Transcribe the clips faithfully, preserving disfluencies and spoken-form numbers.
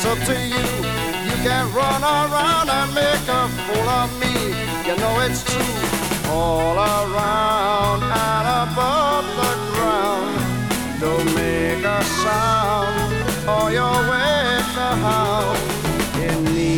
up to you. You can run around and make a fool of me. You know it's true. All around and above the ground, don't make a sound, or you'll wake the hound in me.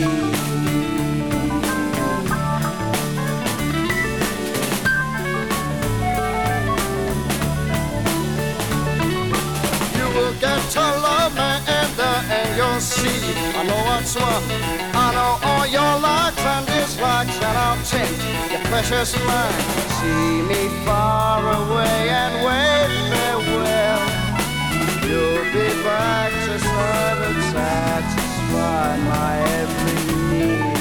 You will get to love me in the end, you'll see. I know what's what, I know all your likes and dislikes, and I'll take your precious mind. See me far away and wave farewell. You'll be back to serve and satisfy my every need.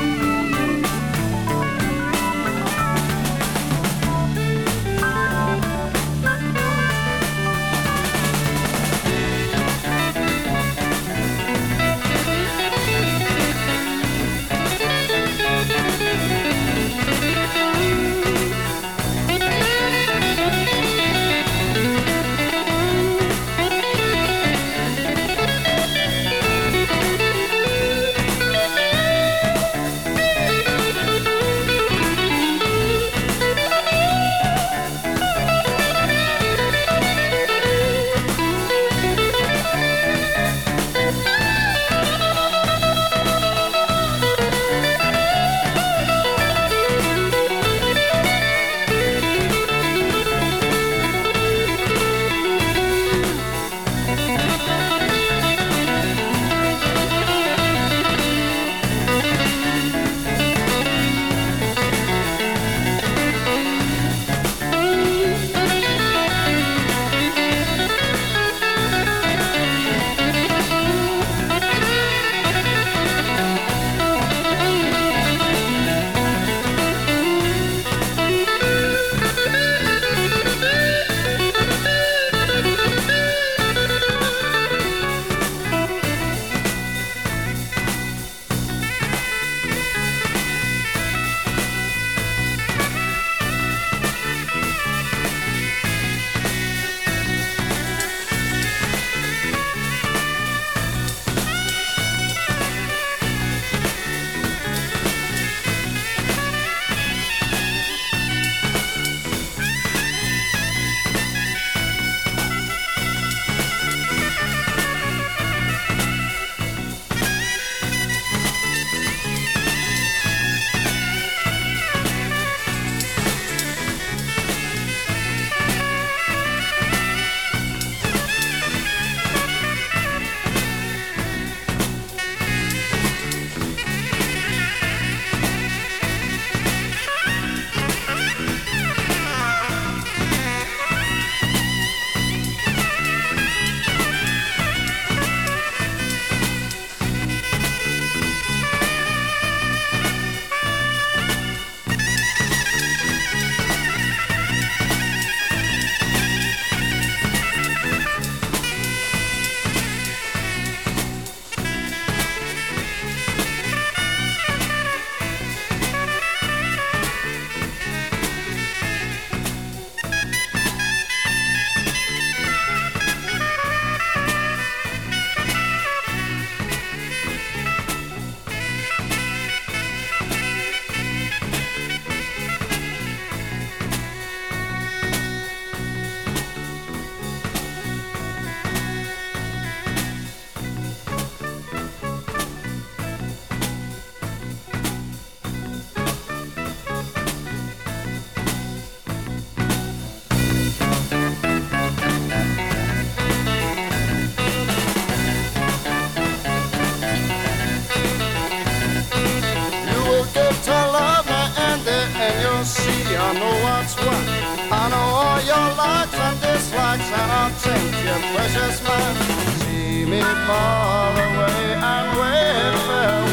I know what's what. I know all your likes and dislikes, and I'll take your precious mind. See me far away and wave farewell.